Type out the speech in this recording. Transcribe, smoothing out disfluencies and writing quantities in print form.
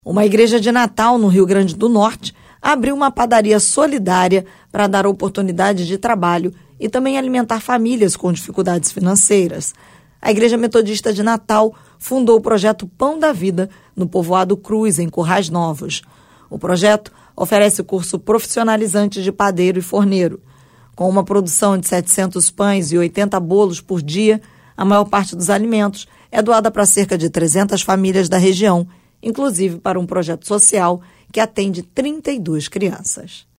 Uma igreja de Natal, no Rio Grande do Norte, abriu uma padaria solidária para dar oportunidade de trabalho e também alimentar famílias com dificuldades financeiras. A Igreja Metodista de Natal fundou o projeto Pão da Vida no povoado Cruz, em Currais Novos. O projeto oferece curso profissionalizante de padeiro e forneiro. Com uma produção de 700 pães e 80 bolos por dia, a maior parte dos alimentos é doada para cerca de 300 famílias da região, inclusive para um projeto social que atende 32 crianças.